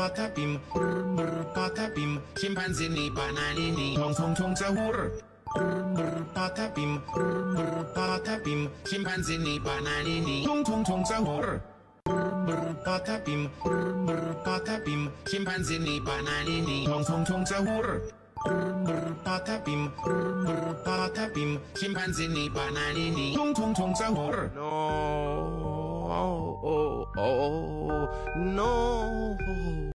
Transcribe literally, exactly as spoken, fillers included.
patapim, brr brr patapim, scimpanzini bananini, tong tong tong sahur. Brr brr patapim, brr brr patapim, scimpanzini bananini, tong tong tong sahur. Brr brr patapim, brr brr patapim, scimpanzini bananini, tong tong tong sahur. Brr brr patapim, brr brr patapim, scimpanzini bananini, tong tong tong sahur. No, oh, oh, oh, no.